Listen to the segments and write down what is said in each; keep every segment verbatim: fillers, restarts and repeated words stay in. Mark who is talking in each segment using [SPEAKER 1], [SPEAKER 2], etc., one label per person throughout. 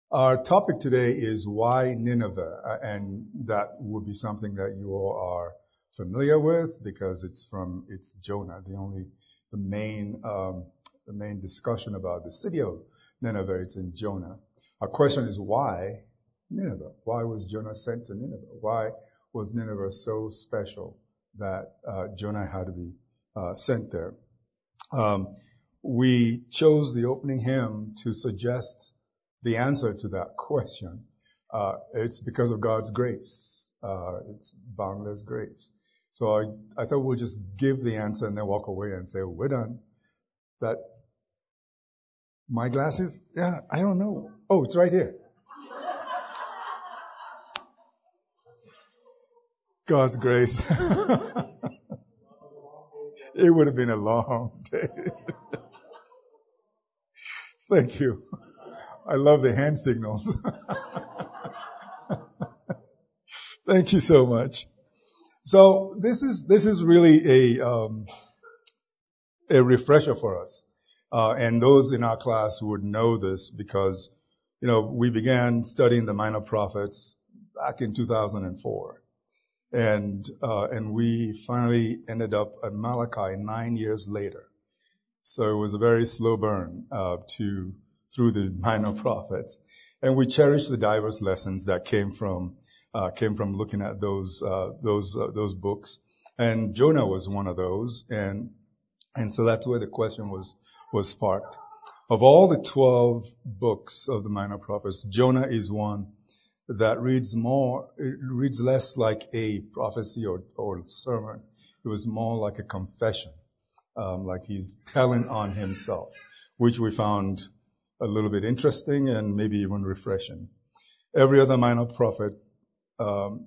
[SPEAKER 1] Our topic today is why Nineveh, uh, and that would be something that you all are familiar with because it's from it's Jonah. The only the main um, the main discussion about the city of Nineveh, it's in Jonah. Our question is why Nineveh? Why was Jonah sent to Nineveh? Why was Nineveh so special that uh, Jonah had to be uh, sent there? Um, we chose the opening hymn to suggest the answer to that question. Uh, it's because of God's grace. Uh, it's boundless grace. So I, I thought we'll just give the answer and then walk away and say, we're done. That, my glasses? Yeah, I don't know. Oh, it's right here. God's grace. It would have been a long day. Thank you. I love the hand signals. Thank you so much. So this is this is really a um, a refresher for us, uh, and those in our class would know this because you know we began studying the Minor Prophets back in two thousand four, and uh, and we finally ended up at Malachi nine years later. So it was a very slow burn uh, to through the Minor Prophets, and we cherish the diverse lessons that came from uh, came from looking at those uh, those uh, those books. And Jonah was one of those, and and so that's where the question was was sparked. Of all the twelve books of the Minor Prophets, Jonah is one that reads more, it reads less like a prophecy or or sermon. It was more like a confession. Um, like he's telling on himself, which we found a little bit interesting and maybe even refreshing. Every other minor prophet um,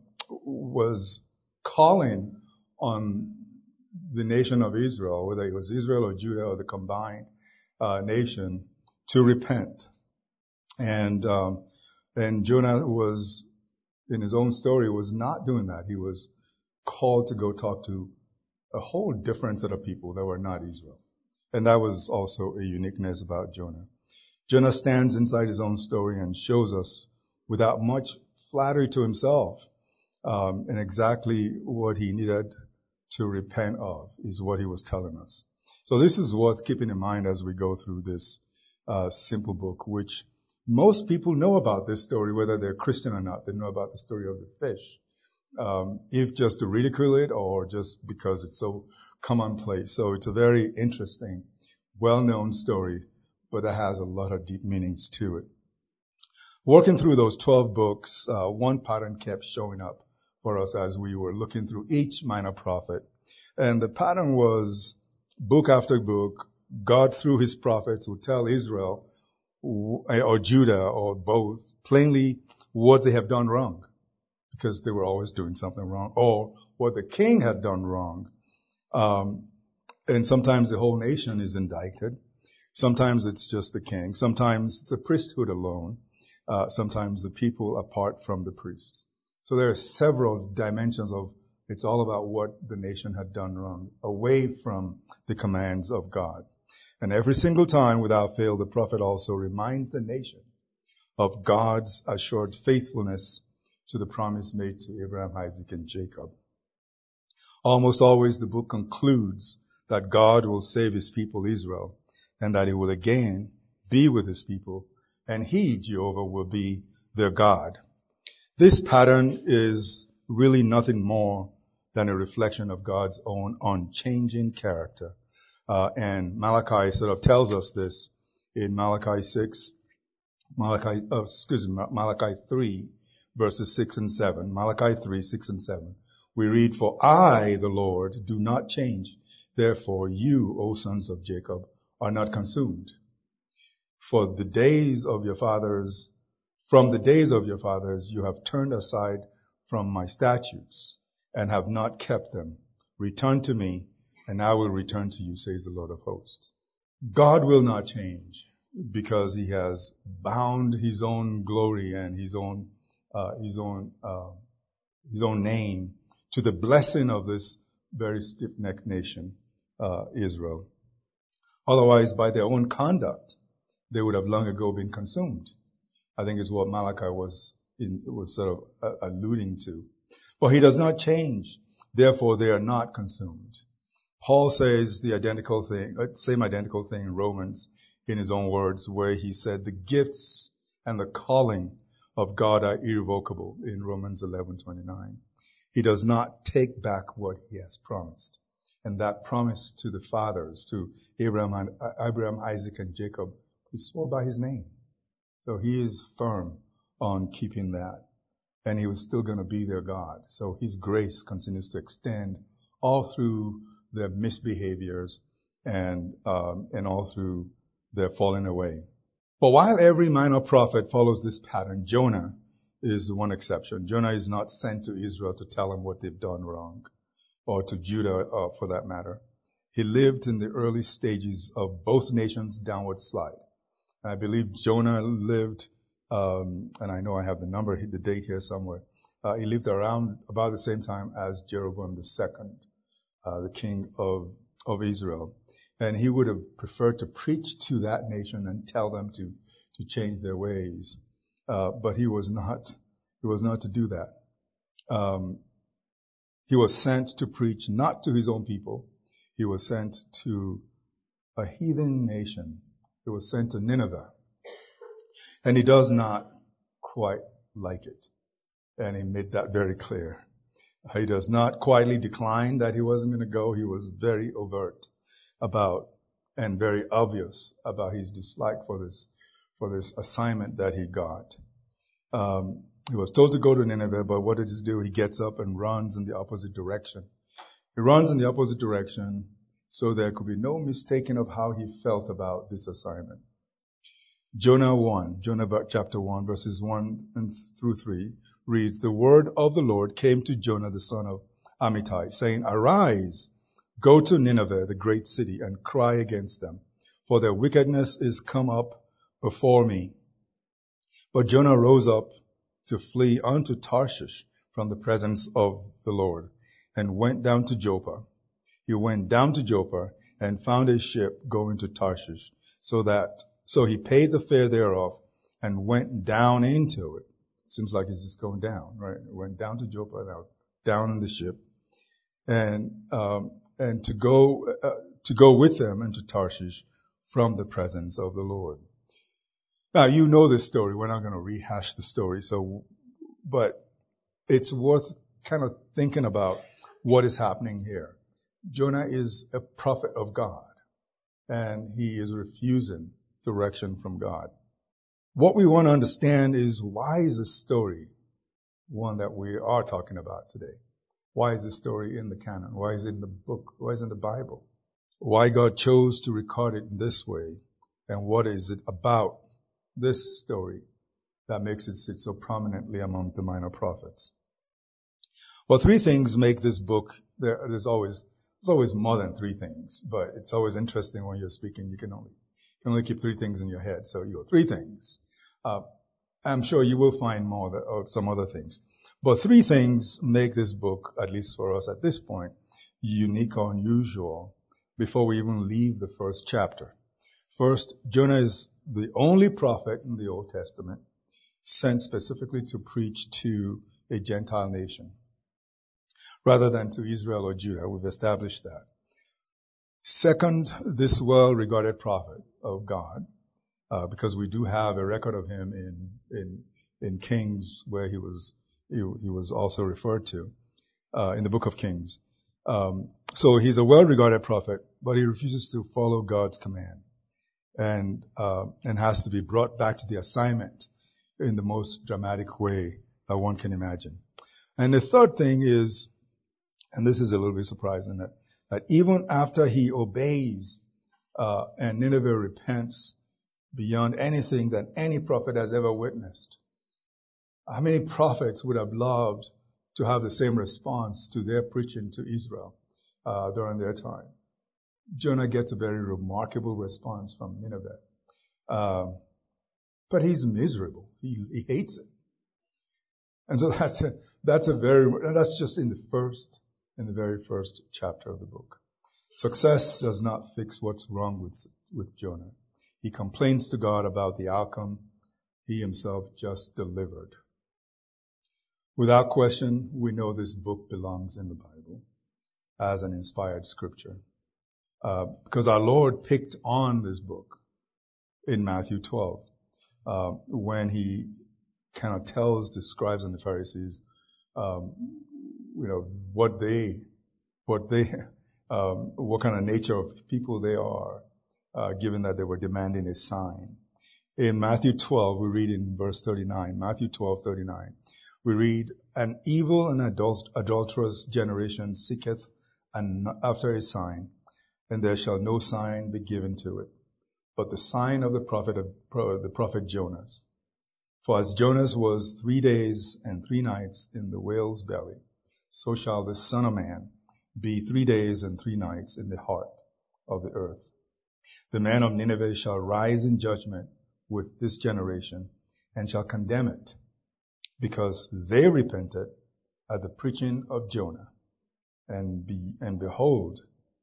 [SPEAKER 1] was calling on the nation of Israel, whether it was Israel or Judah or the combined uh, nation, to repent. And um, and Jonah was, in his own story, was not doing that. He was called to go talk to a whole different set of people that were not Israel. And that was also a uniqueness about Jonah. Jonah stands inside his own story and shows us, without much flattery to himself, um, and exactly what he needed to repent of is what he was telling us. So this is worth keeping in mind as we go through this uh, simple book, which most people know about this story, whether they're Christian or not. They know about the story of the fish. Um, if just to ridicule it or just because it's so commonplace. So it's a very interesting, well-known story, but it has a lot of deep meanings to it. Working through those twelve books, uh, one pattern kept showing up for us as we were looking through each minor prophet. And the pattern was book after book, God through his prophets would tell Israel or Judah or both plainly what they have done wrong, because they were always doing something wrong, or what the king had done wrong. Um, and sometimes the whole nation is indicted. Sometimes it's just the king. Sometimes it's a priesthood alone. Uh, sometimes the people apart from the priests. So there are several dimensions of it's all about what the nation had done wrong, away from the commands of God. And every single time, without fail, the prophet also reminds the nation of God's assured faithfulness to the promise made to Abraham, Isaac, and Jacob. Almost always the book concludes that God will save his people Israel and that he will again be with his people and he, Jehovah, will be their God. This pattern is really nothing more than a reflection of God's own unchanging character. Uh, and Malachi sort of tells us this in Malachi six, Malachi, uh, excuse me, Malachi three, verses six and seven. Malachi three, six and seven. We read, "For I, the Lord, do not change. Therefore you, O sons of Jacob, are not consumed. For the days of your fathers, from the days of your fathers, you have turned aside from my statutes and have not kept them. Return to me, and I will return to you, says the Lord of hosts." God will not change because he has bound his own glory and his own, uh, his own, uh, his own name to the blessing of this very stiff-necked nation, uh, Israel. Otherwise, by their own conduct, they would have long ago been consumed. I think is what Malachi was in, was sort of uh, alluding to. But he does not change. Therefore, they are not consumed. Paul says the identical thing, same identical thing in Romans in his own words, where he said the gifts and the calling of God are irrevocable in Romans eleven twenty-nine. He does not take back what he has promised. And that promise to the fathers, to Abraham, and, uh, Abraham, Isaac, and Jacob, he swore by his name. So he is firm on keeping that. And he was still going to be their God. So his grace continues to extend all through their misbehaviors and um, and all through their falling away. But while every minor prophet follows this pattern, Jonah is one exception. Jonah is not sent to Israel to tell them what they've done wrong, or to Judah uh, for that matter. He lived in the early stages of both nations' downward slide. I believe Jonah lived, um, and I know I have the number, the date here somewhere. Uh, he lived around about the same time as Jeroboam the second, uh, the king of, of Israel. And he would have preferred to preach to that nation and tell them to, to change their ways. Uh, but he was not, he was not to do that. Um, he was sent to preach not to his own people. He was sent to a heathen nation. He was sent to Nineveh. And he does not quite like it. And he made that very clear. He does not quietly decline that he wasn't going to go. He was very overt about and very obvious about his dislike for this for this assignment that he got. Um, he was told to go to Nineveh, but what did he do? He gets up and runs in the opposite direction. He runs in the opposite direction so there could be no mistaking of how he felt about this assignment. Jonah one, Jonah chapter one, verses one and through three reads, "The word of the Lord came to Jonah the son of Amittai, saying, Arise, go to Nineveh, the great city, and cry against them, for their wickedness is come up before me." But Jonah rose up to flee unto Tarshish from the presence of the Lord, and went down to Joppa. He went down to Joppa and found a ship going to Tarshish, so that so he paid the fare thereof and went down into it. Seems like he's just going down, right? Went down to Joppa, now down in the ship, and um, and to go uh, to go with them into Tarshish from the presence of the Lord. Now you know this story. We're not going to rehash the story. So, but it's worth kind of thinking about what is happening here. Jonah is a prophet of God, and he is refusing direction from God. What we want to understand is, why is this story one that we are talking about today? Why is this story in the canon? Why is it in the book? Why is it in the Bible? Why God chose to record it in this way? And what is it about this story that makes it sit so prominently among the minor prophets? Well, three things make this book, there, there's always, there's always more than three things, but it's always interesting when you're speaking, you can only, you can only keep three things in your head. So you go, three things. Uh, I'm sure you will find more that, or some other things. But three things make this book, at least for us at this point, unique or unusual before we even leave the first chapter. First, Jonah is the only prophet in the Old Testament sent specifically to preach to a Gentile nation, rather than to Israel or Judah. We've established that. Second, this well-regarded prophet of God, uh, because we do have a record of him in in in Kings, where he was he, he was also referred to uh, in the book of Kings. Um, so he's a well-regarded prophet, but he refuses to follow God's command, and uh, and has to be brought back to the assignment in the most dramatic way that one can imagine. And the third thing is, and this is a little bit surprising, that, that even after he obeys uh, and Nineveh repents beyond anything that any prophet has ever witnessed, how many prophets would have loved to have the same response to their preaching to Israel uh, during their time? Jonah gets a very remarkable response from Nineveh. Um, but he's miserable. He, he hates it. And so that's a, that's a very, that's just in the first, in the very first chapter of the book. Success does not fix what's wrong with, with Jonah. He complains to God about the outcome, he himself just delivered. Without question, we know this book belongs in the Bible as an inspired scripture. Uh, because our Lord picked on this book in Matthew twelve, uh, when he kind of tells the scribes and the Pharisees, um, you know, what they, what they, um, what kind of nature of people they are, uh, given that they were demanding a sign. In Matthew twelve, we read in verse thirty-nine, Matthew twelve, thirty-nine, we read, an evil and adul- adulterous generation seeketh an, after a sign, and there shall no sign be given to it, but the sign of the prophet of the prophet Jonas. For as Jonas was three days and three nights in the whale's belly, so shall the Son of Man be three days and three nights in the heart of the earth. The man of Nineveh shall rise in judgment with this generation, and shall condemn it, because they repented at the preaching of Jonah, and be and behold,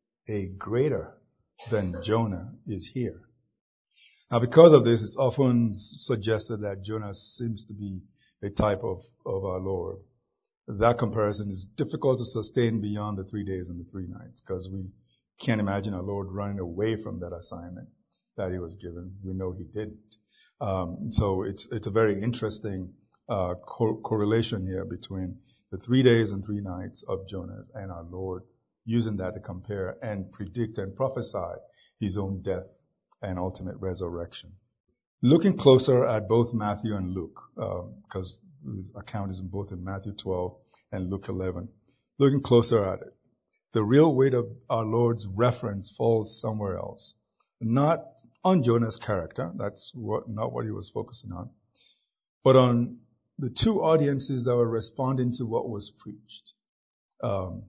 [SPEAKER 1] a greater than Jonah is here. Now, because of this, it's often suggested that Jonah seems to be a type of, of our Lord. That comparison is difficult to sustain beyond the three days and the three nights, because we can't imagine our Lord running away from that assignment that he was given. We know he didn't. Um, so it's it's a very interesting uh, co- correlation here between the three days and three nights of Jonah and our Lord, using that to compare and predict and prophesy his own death and ultimate resurrection. Looking closer at both Matthew and Luke, because uh, the account is in both in Matthew twelve and Luke eleven. Looking closer at it, the real weight of our Lord's reference falls somewhere else. Not on Jonah's character, that's what, not what he was focusing on, but on the two audiences that were responding to what was preached. Um,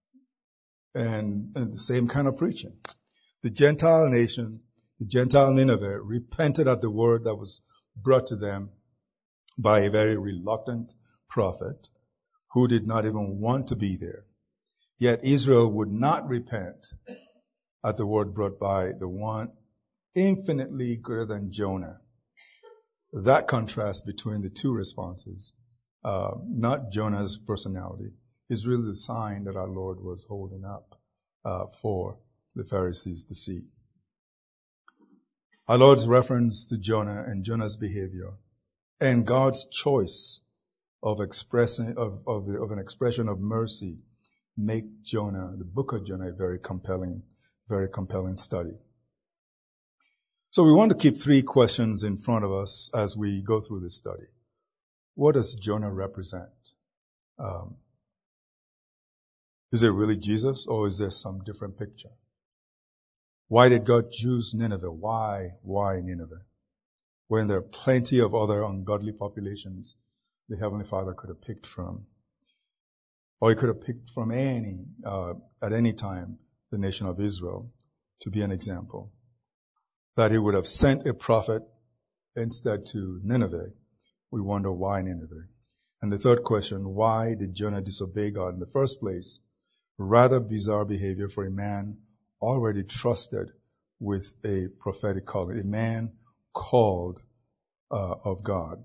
[SPEAKER 1] and, and the same kind of preaching. The Gentile nation, the Gentile Nineveh, repented at the word that was brought to them by a very reluctant prophet who did not even want to be there. Yet Israel would not repent at the word brought by the one infinitely greater than Jonah. That contrast between the two responses, uh, not Jonah's personality, is really the sign that our Lord was holding up uh, for the Pharisees to see. Our Lord's reference to Jonah and Jonah's behavior and God's choice of expressing of, of, of an expression of mercy make Jonah, the book of Jonah, a very compelling, very compelling study. So we want to keep three questions in front of us as we go through this study. What does Jonah represent? Um, is it really Jesus, or is there some different picture? Why did God choose Nineveh? Why? Why Nineveh? When there are plenty of other ungodly populations the Heavenly Father could have picked from. Or he could have picked from any, uh, at any time, the nation of Israel to be an example. That he would have sent a prophet instead to Nineveh. We wonder why Nineveh. And the third question, why did Jonah disobey God in the first place? Rather bizarre behavior for a man already trusted with a prophetic calling, a man called uh, of God.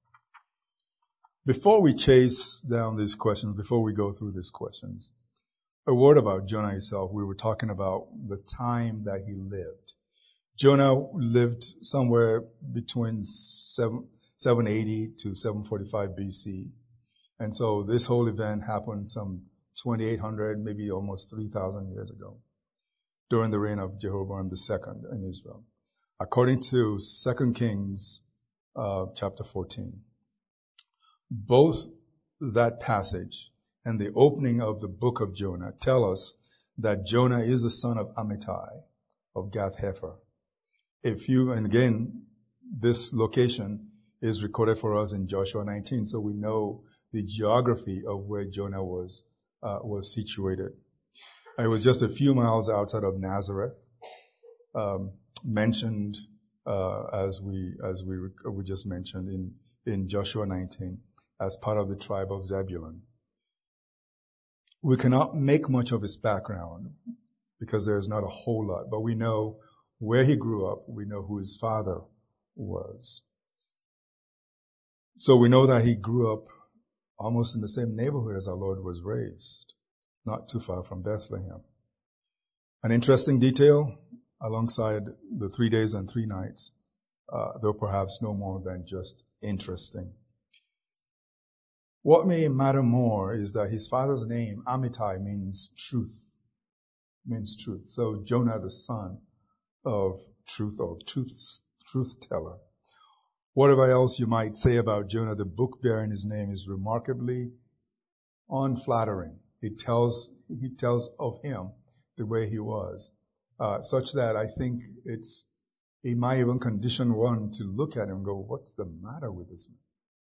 [SPEAKER 1] Before we chase down these questions, before we go through these questions, a word about Jonah himself. We were talking about the time that he lived. Jonah lived somewhere between seven, seven eighty to seven forty-five B C. And so this whole event happened some twenty-eight hundred, maybe almost three thousand years ago, during the reign of Jeroboam the second in Israel, according to Second Kings uh, chapter fourteen. Both that passage and the opening of the book of Jonah tell us that Jonah is the son of Amittai of Gath-Hepher. If you, and again, this location is recorded for us in Joshua nineteen, so we know the geography of where Jonah was uh, was situated. It was just a few miles outside of Nazareth, um, mentioned uh, as we as we we just mentioned in in Joshua nineteen, as part of the tribe of Zebulun. We cannot make much of his background because there's not a whole lot, but we know where he grew up. We know who his father was. So we know that he grew up almost in the same neighborhood as our Lord was raised, not too far from Bethlehem. An interesting detail alongside the three days and three nights, uh, though perhaps no more than just interesting. What may matter more is that his father's name, Amittai, means truth, means truth. So Jonah, the son of truth, or truth, truth teller. Whatever else you might say about Jonah, the book bearing his name is remarkably unflattering. It tells, he tells of him the way he was, uh, such that I think it's, it might even condition one to look at him and go, what's the matter with this man?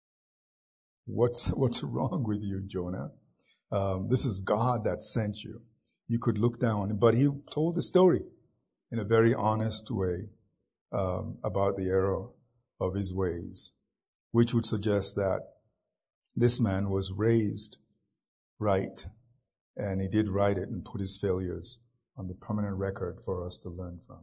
[SPEAKER 1] What's, what's wrong with you, Jonah? Um, this is God that sent you. You could look down, but he told the story in a very honest way, um, about the error of his ways, which would suggest that this man was raised right, and he did write it and put his failures on the permanent record for us to learn from.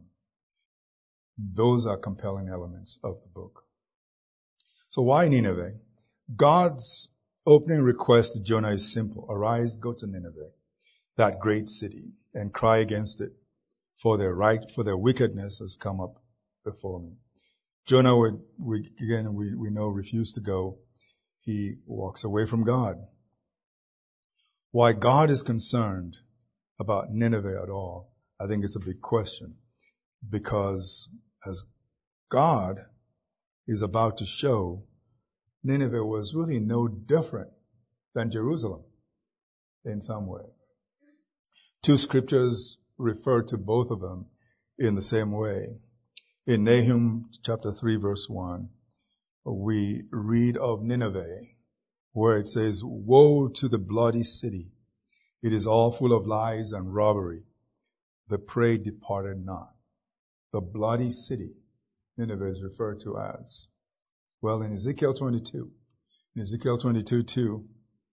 [SPEAKER 1] Those are compelling elements of the book. So why Nineveh? God's opening request to Jonah is simple. Arise, go to Nineveh, that great city, and cry against it, for their right, for their wickedness has come up before me. Jonah would, we, again, we, we know, refused to go. He walks away from God. Why God is concerned about Nineveh at all, I think it's a big question. Because as God is about to show, Nineveh was really no different than Jerusalem in some way. Two scriptures refer to both of them in the same way. In Nahum chapter three, verse one, we read of Nineveh, where it says, woe to the bloody city. It is all full of lies and robbery. The prey departed not. The bloody city, Nineveh is referred to as. Well, in Ezekiel twenty-two, in Ezekiel twenty-two, two,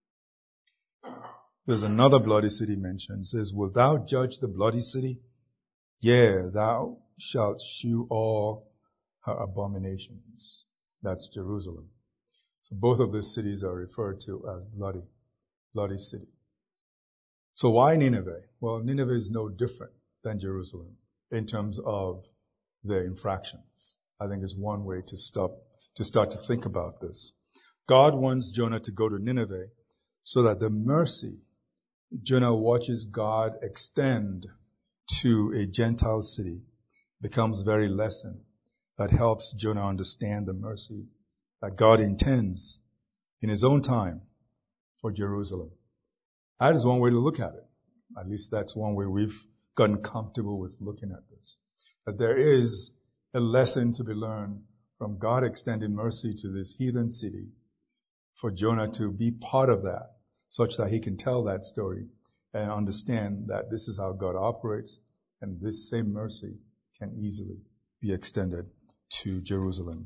[SPEAKER 1] there's another bloody city mentioned. It says, wilt thou judge the bloody city? Yea, thou shalt shew all her abominations. That's Jerusalem. So both of these cities are referred to as bloody, bloody city. So why Nineveh? Well, Nineveh is no different than Jerusalem in terms of their infractions. I think is one way to stop, to start to think about this. God wants Jonah to go to Nineveh so that the mercy Jonah watches God extend to a Gentile city becomes very lesson that helps Jonah understand the mercy that God intends in his own time for Jerusalem. That is one way to look at it. At least that's one way we've gotten comfortable with looking at this. That there is a lesson to be learned from God extending mercy to this heathen city for Jonah to be part of that, such that he can tell that story and understand that this is how God operates, and this same mercy can easily be extended to Jerusalem.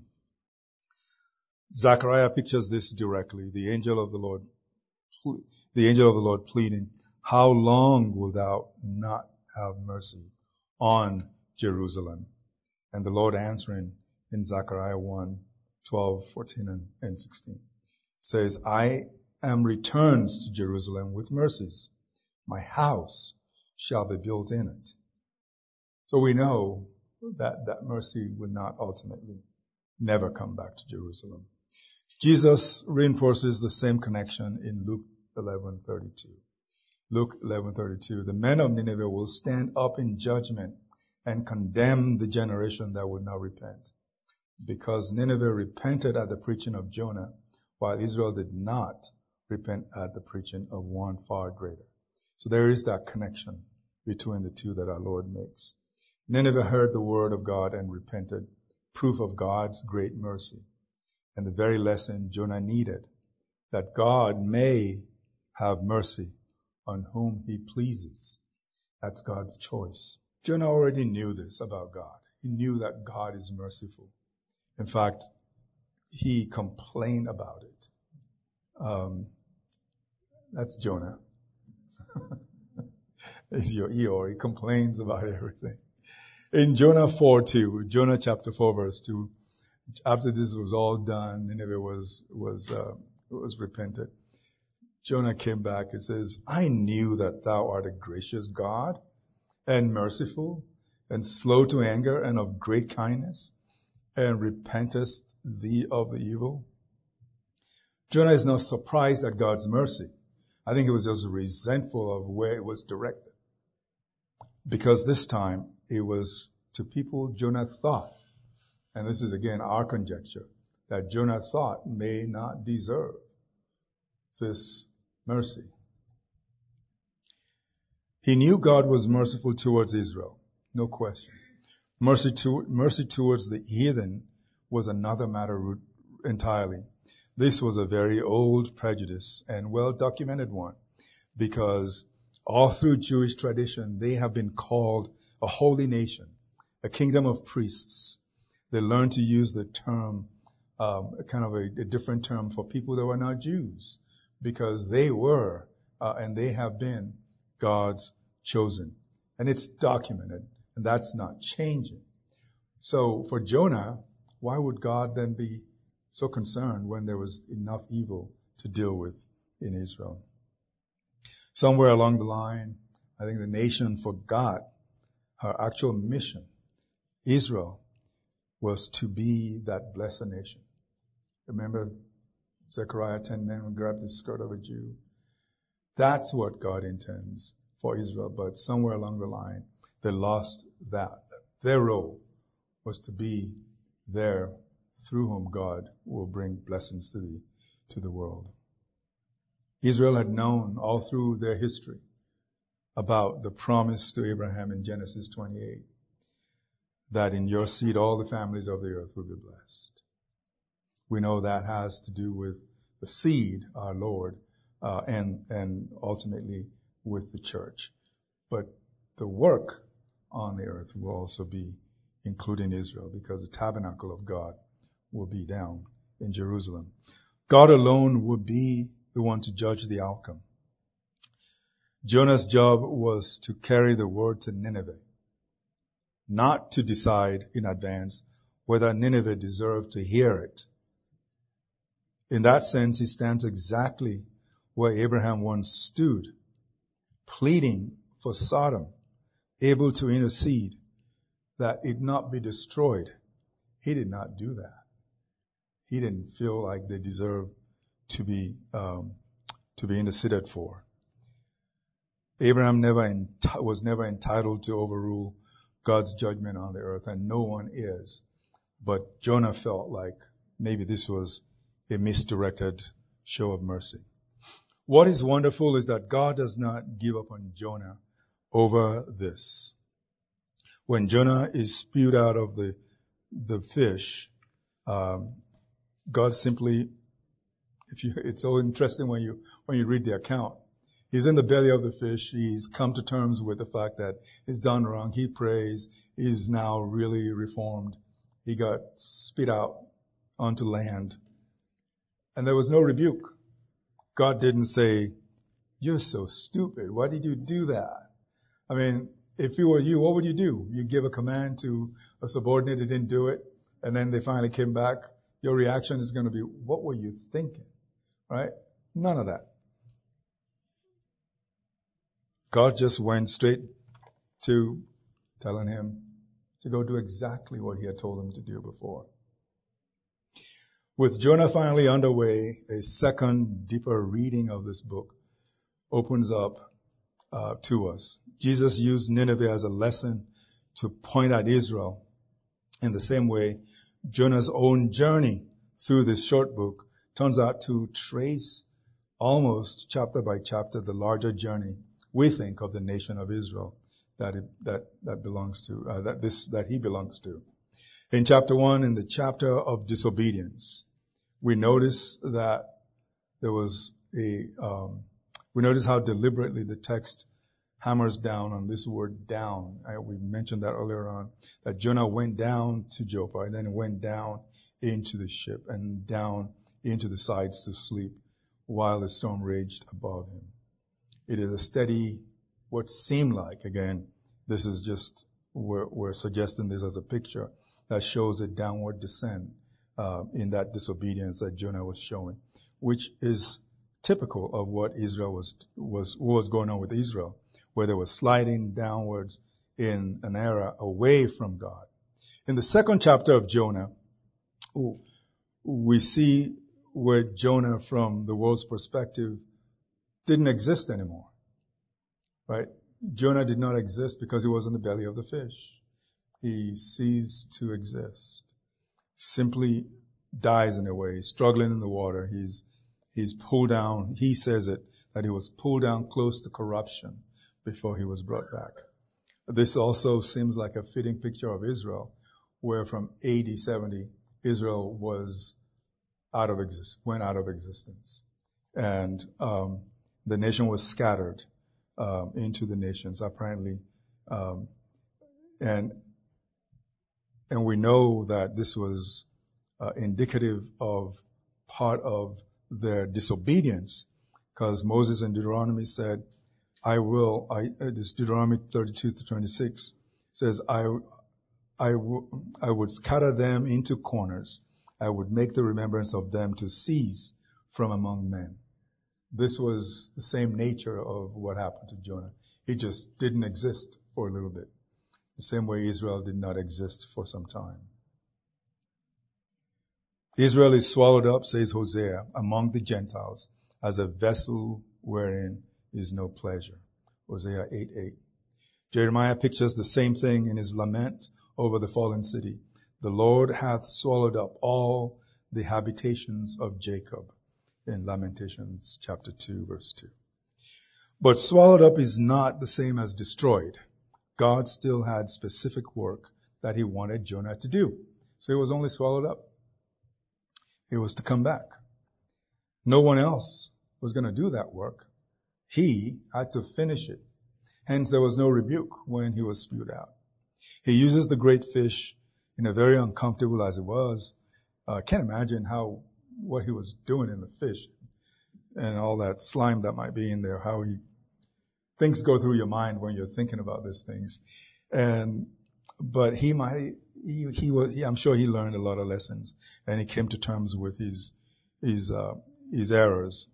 [SPEAKER 1] Zechariah pictures this directly. The angel of the Lord, the angel of the Lord pleading, how long wilt thou not have mercy on Jerusalem? And the Lord answering in Zechariah one, twelve, fourteen, and, and sixteen says, I am returned to Jerusalem with mercies. My house shall be built in it. So we know that that mercy will not ultimately never come back to Jerusalem. Jesus reinforces the same connection in Luke eleven thirty-two. Luke eleven thirty-two, the men of Nineveh will stand up in judgment and condemn the generation that would not repent, because Nineveh repented at the preaching of Jonah, while Israel did not repent at the preaching of one far greater. So there is that connection between the two that our Lord makes. Nineveh heard the word of God and repented, proof of God's great mercy, and the very lesson Jonah needed, that God may have mercy on whom he pleases. That's God's choice. Jonah already knew this about God. He knew that God is merciful. In fact, he complained about it. Um, that's Jonah. It's your Eeyore. He complains about everything. In Jonah four two, Jonah chapter four verse two, After this was all done, Nineveh was was uh, was repented. Jonah came back and says, I knew that thou art a gracious God and merciful and slow to anger and of great kindness, and repentest thee of the evil. Jonah is not surprised at God's mercy. I think he was just resentful of where it was directed. Because this time it was to people Jonah thought, and this is again our conjecture, that Jonah thought may not deserve this mercy. He knew God was merciful towards Israel, no question. Mercy, to, mercy towards the heathen was another matter entirely. This was a very old prejudice and well-documented one, because all through Jewish tradition, they have been called a holy nation, a kingdom of priests. They learned to use the term, um, kind of a, a different term for people that were not Jews, because they were, uh, and they have been God's chosen. And it's documented, and that's not changing. So for Jonah, why would God then be so concerned when there was enough evil to deal with in Israel? Somewhere along the line, I think the nation forgot her actual mission. Israel was to be that blessed nation. Remember Zechariah ten men would grab the skirt of a Jew. That's what God intends for Israel, but somewhere along the line, they lost that. Their role was to be there through whom God will bring blessings to the, to the world. Israel had known all through their history about the promise to Abraham in Genesis twenty-eight, that in your seed all the families of the earth will be blessed. We know that has to do with the seed, our Lord, uh, and, and ultimately with the church. But the work on the earth will also be including Israel, because the tabernacle of God will be down in Jerusalem. God alone would be the one to judge the outcome. Jonah's job was to carry the word to Nineveh, not to decide in advance whether Nineveh deserved to hear it. In that sense, he stands exactly where Abraham once stood, pleading for Sodom, able to intercede that it not be destroyed. He did not do that. He didn't feel like they deserved to be um, to be interceded for. Abraham never enti- was never entitled to overrule God's judgment on the earth, and no one is. But Jonah felt like maybe this was a misdirected show of mercy. What is wonderful is that God does not give up on Jonah over this. When Jonah is spewed out of the the fish, um, God simply, if you, it's so interesting when you when you read the account. He's in the belly of the fish. He's come to terms with the fact that he's done wrong. He prays. He's now really reformed. He got spit out onto land. And there was no rebuke. God didn't say, you're so stupid. Why did you do that? I mean, if it were you, what would you do? You give a command to a subordinate that didn't do it, and then they finally came back. Your reaction is going to be, what were you thinking? Right? None of that. God just went straight to telling him to go do exactly what he had told him to do before. With Jonah finally underway, a second, deeper reading of this book opens up uh, to us. Jesus used Nineveh as a lesson to point at Israel. In the same way, Jonah's own journey through this short book turns out to trace almost chapter by chapter the larger journey we think of the nation of Israel that it, that that belongs to uh, that this that he belongs to. In chapter one, in the chapter of disobedience, we notice that there was a um, we notice how deliberately the text hammers down on this word down. I, we mentioned that earlier on, that Jonah went down to Joppa and then went down into the ship and down into the sides to sleep while the storm raged above him. It is a steady, what seemed like, again, this is just, we're, we're suggesting this as a picture that shows a downward descent uh, in that disobedience that Jonah was showing, which is typical of what Israel was, was, what was going on with Israel, where they were sliding downwards in an era away from God. In the second chapter of Jonah, we see where Jonah, from the world's perspective, didn't exist anymore, right? Jonah did not exist because he was in the belly of the fish. He ceased to exist. Simply dies in a way, struggling in the water. He's, he's pulled down, he says it, that he was pulled down close to corruption before he was brought back. This also seems like a fitting picture of Israel, where from A D seventy, Israel was out of exist, went out of existence. And, um, the nation was scattered, um, into the nations, apparently. Um, and, and we know that this was, uh, indicative of part of their disobedience, because Moses in Deuteronomy said, I will, I, this Deuteronomy thirty-two to twenty-six says, I, I, w- I would scatter them into corners. I would make the remembrance of them to cease from among men. This was the same nature of what happened to Jonah. He just didn't exist for a little bit. The same way Israel did not exist for some time. Israel is swallowed up, says Hosea, among the Gentiles as a vessel wherein is no pleasure. Hosea eight eight. Jeremiah pictures the same thing in his lament over the fallen city. The Lord hath swallowed up all the habitations of Jacob, in Lamentations chapter two, verse two. But swallowed up is not the same as destroyed. God still had specific work that he wanted Jonah to do. So he was only swallowed up. He was to come back. No one else was going to do that work. He had to finish it. Hence, there was no rebuke when he was spewed out. He uses the great fish in a very uncomfortable as it was. I uh, can't imagine how, what he was doing in the fish and all that slime that might be in there, how he, things go through your mind when you're thinking about these things. And, but he might, he, he was, he, I'm sure he learned a lot of lessons and he came to terms with his, his, uh, his errors.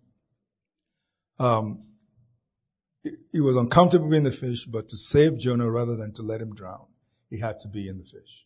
[SPEAKER 1] Um, he was uncomfortable in the fish, but to save Jonah rather than to let him drown, he had to be in the fish,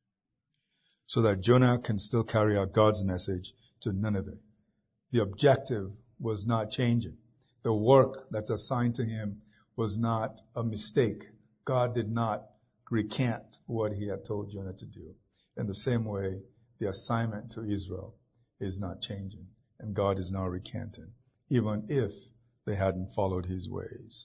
[SPEAKER 1] so that Jonah can still carry out God's message to Nineveh. The objective was not changing. The work that's assigned to him was not a mistake. God did not recant what he had told Jonah to do. In the same way, the assignment to Israel is not changing, and God is not recanting, even if they hadn't followed his ways.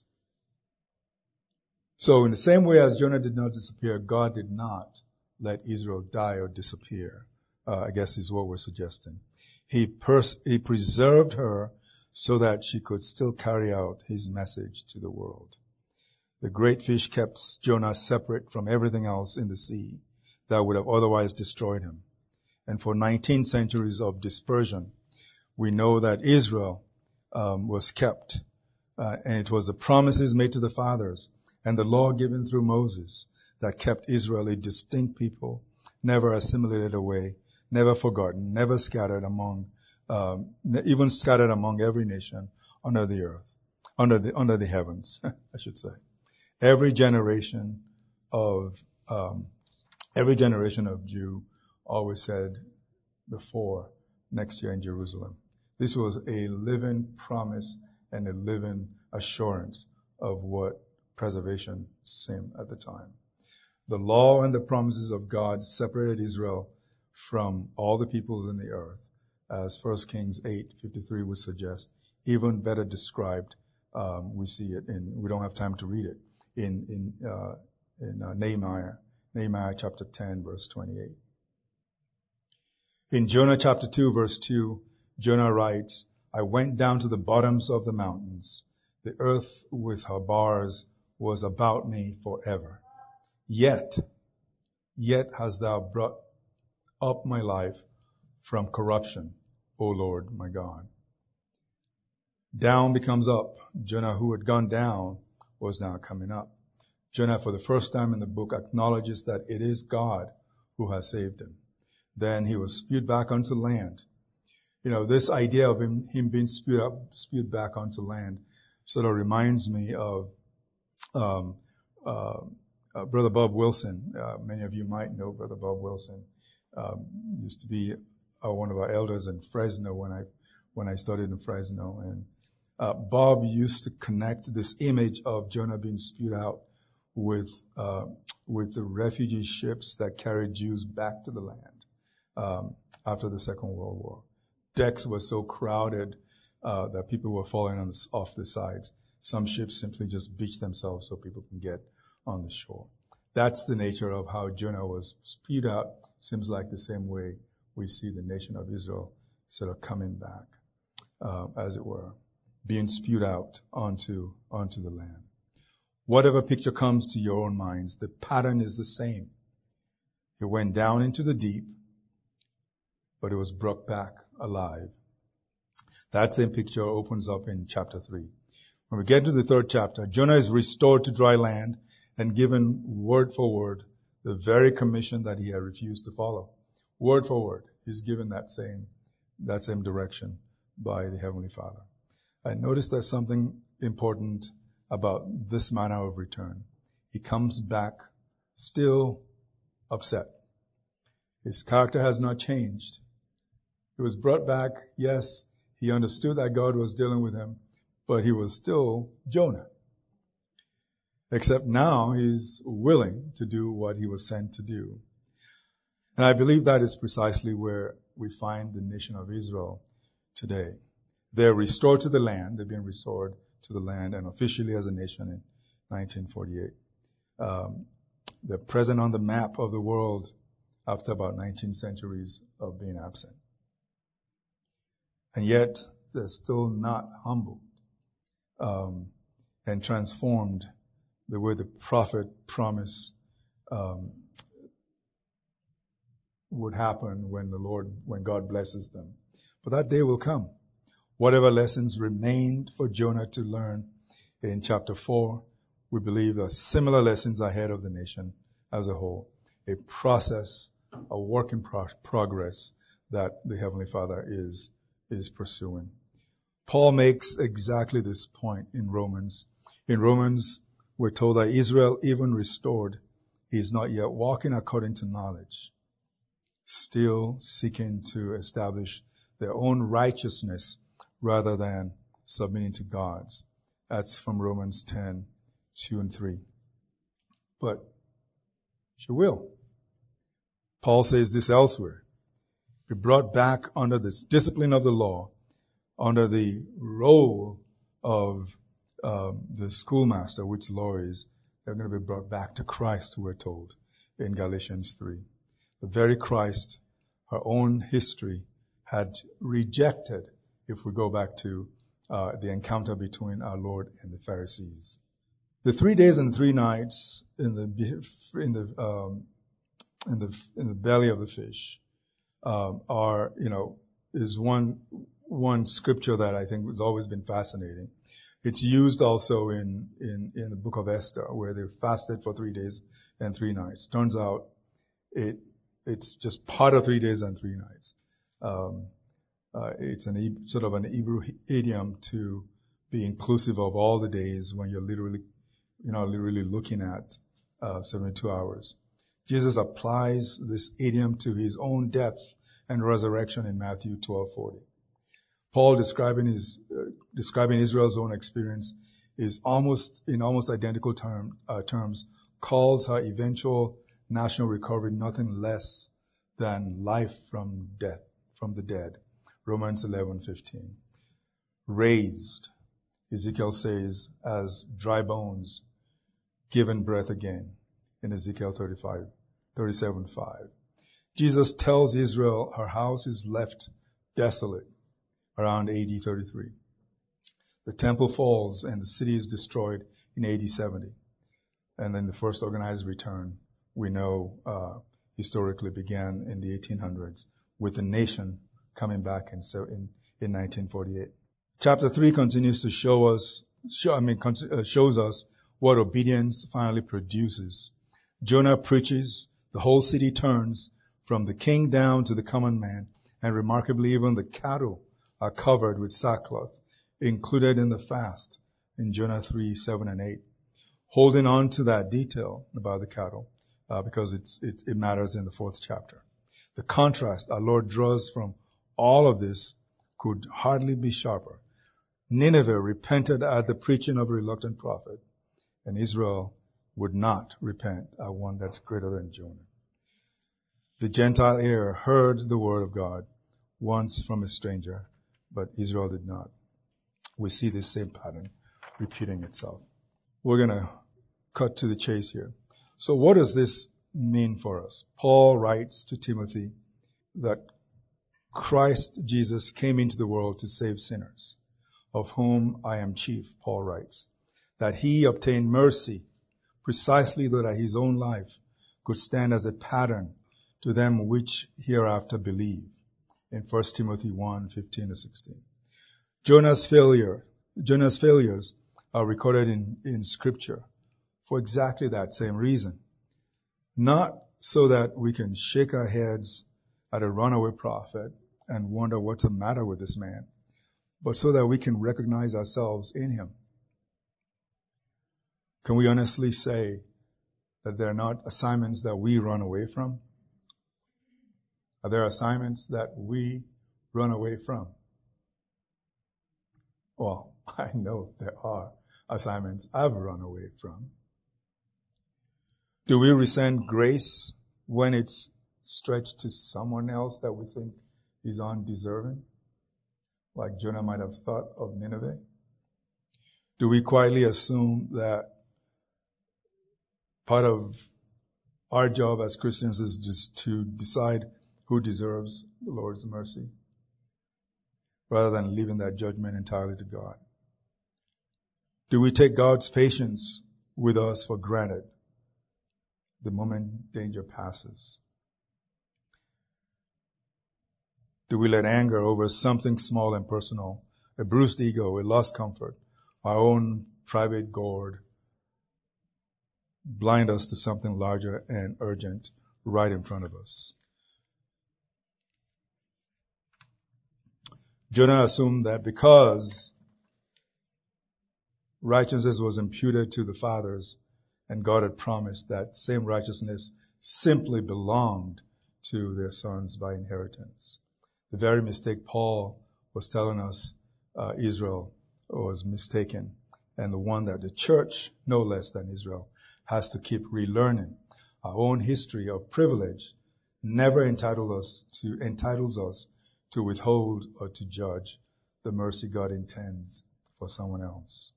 [SPEAKER 1] So in the same way as Jonah did not disappear, God did not let Israel die or disappear, uh, I guess is what we're suggesting. He, pers- he preserved her so that she could still carry out his message to the world. The great fish kept Jonah separate from everything else in the sea that would have otherwise destroyed him. And for nineteen centuries of dispersion, we know that Israel um, was kept. Uh, and it was the promises made to the fathers and the law given through Moses that kept Israel a distinct people, never assimilated away, never forgotten, never scattered among, um, even scattered among every nation under the earth, under the under the heavens, I should say. Every generation of um, every generation of Jew always said before next year in Jerusalem. This was a living promise and a living assurance of what preservation seemed at the time. The law and the promises of God separated Israel from all the peoples in the earth, as First Kings eight fifty-three would suggest. Even better described, um, we see it in, we don't have time to read it, in, in, uh, in uh, Nehemiah, Nehemiah chapter ten, verse twenty-eight. In Jonah chapter two, verse two, Jonah writes, I went down to the bottoms of the mountains. The earth with her bars was about me forever. Yet, yet hast thou brought up my life from corruption, O Lord my God. Down becomes up. Jonah, who had gone down, was now coming up. Jonah, for the first time in the book, acknowledges that it is God who has saved him. Then he was spewed back onto land. You know, this idea of him, him being spewed up, spewed back onto land sort of reminds me of um, uh, uh, Brother Bob Wilson. Uh, many of you might know Brother Bob Wilson. Um, used to be uh, one of our elders in Fresno when I when I studied in Fresno. And uh, Bob used to connect this image of Jonah being spewed out with uh, with the refugee ships that carried Jews back to the land um, after the Second World War. Decks were so crowded uh, that people were falling on the, off the sides. Some ships simply just beached themselves so people can get on the shore. That's the nature of how Jonah was spewed out. Seems like the same way we see the nation of Israel sort of coming back, uh, as it were, being spewed out onto onto the land. Whatever picture comes to your own minds, the pattern is the same. It went down into the deep, but it was brought back alive. That same picture opens up in chapter three. When we get to the third chapter, Jonah is restored to dry land and given word for word the very commission that he had refused to follow. Word for word, he's given that same, that same direction by the Heavenly Father. I noticed there's something important about this manner of return. He comes back still upset. His character has not changed. He was brought back, yes, he understood that God was dealing with him, but he was still Jonah. Except now he's willing to do what he was sent to do. And I believe that is precisely where we find the nation of Israel today. They're restored to the land. They've been restored to the land and officially as a nation in nineteen forty-eight. Um, they're present on the map of the world after about nineteen centuries of being absent. And yet, they're still not humbled um, and transformed the way the prophet promised um, would happen when the Lord, when God blesses them. But that day will come. Whatever lessons remained for Jonah to learn in chapter four, we believe are similar lessons ahead of the nation as a whole. A process, a work in pro- progress that the Heavenly Father is is pursuing. Paul makes exactly this point in Romans. In Romans, we're told that Israel, even restored, is not yet walking according to knowledge, still seeking to establish their own righteousness rather than submitting to God's. That's from Romans ten, two and three. But she will. Paul says this elsewhere. Be brought back under this discipline of the law, under the role of um, the schoolmaster, which law is. They're going to be brought back to Christ, we're told in Galatians three. The very Christ, our own history, had rejected, if we go back to uh, the encounter between our Lord and the Pharisees. The three days and three nights in the in the um, in the in the belly of the fish um, are, you know, is one one scripture that I think has always been fascinating. It's used also in in in the book of Esther, where they fasted for three days and three nights. Turns out it it's just part of three days and three nights. Um, uh, it's an sort of an Hebrew idiom to be inclusive of all the days when you're literally, you know, literally looking at uh, seventy-two hours. Jesus applies this idiom to his own death and resurrection in Matthew twelve forty. Paul describing his uh, describing Israel's own experience is almost in almost identical term, uh, terms calls her eventual national recovery nothing less than life from death, from the dead. Romans eleven fifteen. Raised, Ezekiel says, as dry bones, given breath again in Ezekiel thirty-five, thirty-seven five. Jesus tells Israel her house is left desolate around A D thirty-three. The temple falls and the city is destroyed in A D seventy. And then the first organized return, we know, uh, historically began in the eighteen hundreds with the nation coming back in, in, in nineteen forty-eight. Chapter three continues to show us, show, I mean, uh, shows us what obedience finally produces. Jonah preaches, the whole city turns from the king down to the common man, and remarkably even the cattle are covered with sackcloth, included in the fast in Jonah three, seven, and eight. Holding on to that detail about the cattle, uh, because it's, it, it matters in the fourth chapter. The contrast our Lord draws from all of this could hardly be sharper. Nineveh repented at the preaching of a reluctant prophet, and Israel would not repent at one that's greater than Jonah. The Gentile heir heard the word of God once from a stranger, but Israel did not. We see this same pattern repeating itself. We're going to cut to the chase here. So what does this mean for us? Paul writes to Timothy that Christ Jesus came into the world to save sinners, of whom I am chief, Paul writes, that he obtained mercy precisely so that his own life could stand as a pattern to them which hereafter believe, in First Timothy one, fifteen to sixteen. Jonah's failure, Jonah's failures are recorded in, in Scripture for exactly that same reason. Not so that we can shake our heads at a runaway prophet and wonder what's the matter with this man, but so that we can recognize ourselves in him. Can we honestly say that there are not assignments that we run away from? Are there assignments that we run away from? Well, I know there are assignments I've run away from. Do we resent grace when it's stretched to someone else that we think is undeserving, like Jonah might have thought of Nineveh? Do we quietly assume that part of our job as Christians is just to decide who deserves the Lord's mercy, rather than leaving that judgment entirely to God? Do we take God's patience with us for granted the moment danger passes? Do we let anger over something small and personal, a bruised ego, a lost comfort, our own private gourd, blind us to something larger and urgent right in front of us? Jonah assumed that because righteousness was imputed to the fathers and God had promised that same righteousness simply belonged to their sons by inheritance. The very mistake Paul was telling us uh, Israel was mistaken, and the one that the church, no less than Israel, has to keep relearning. Our own history of privilege never entitles us to entitles us to withhold or to judge the mercy God intends for someone else.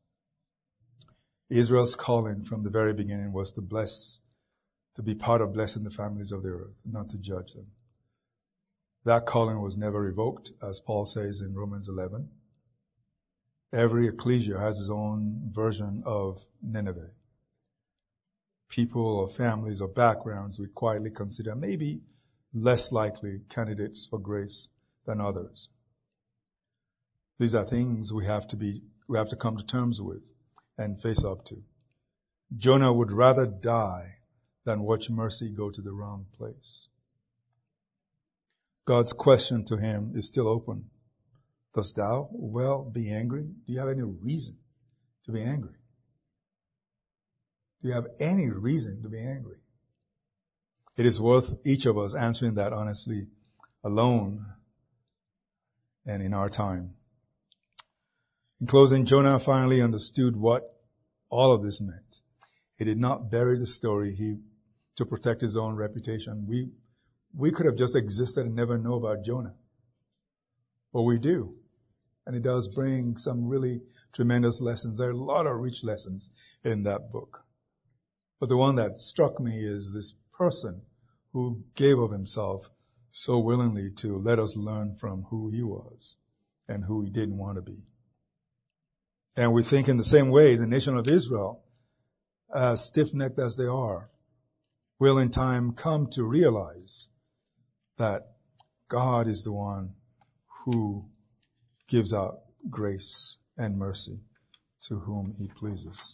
[SPEAKER 1] Israel's calling from the very beginning was to bless, to be part of blessing the families of the earth, not to judge them. That calling was never revoked, as Paul says in Romans eleven. Every ecclesia has its own version of Nineveh. People or families or backgrounds we quietly consider maybe less likely candidates for grace than others. These are things we have to be, we have to come to terms with and face up to. Jonah would rather die than watch mercy go to the wrong place. God's question to him is still open. Dost thou, well, be angry? Do you have any reason to be angry? Do you have any reason to be angry? It is worth each of us answering that honestly, alone and in our time. In closing, Jonah finally understood what all of this meant. He did not bury the story he to protect his own reputation. We we could have just existed and never know about Jonah. But we do. And it does bring some really tremendous lessons. There are a lot of rich lessons in that book. But the one that struck me is this person who gave of himself so willingly to let us learn from who he was and who he didn't want to be. And we think in the same way, the nation of Israel, as stiff-necked as they are, will in time come to realize that God is the one who gives out grace and mercy to whom he pleases.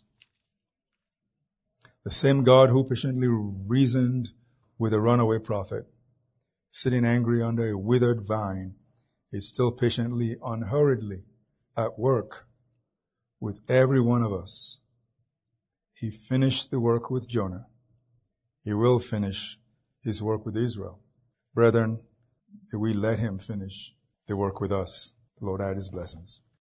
[SPEAKER 1] The same God who patiently reasoned with a runaway prophet sitting angry under a withered vine, is still patiently, unhurriedly at work with every one of us. He finished the work with Jonah. He will finish his work with Israel. Brethren, if we let him finish the work with us, the Lord add his blessings.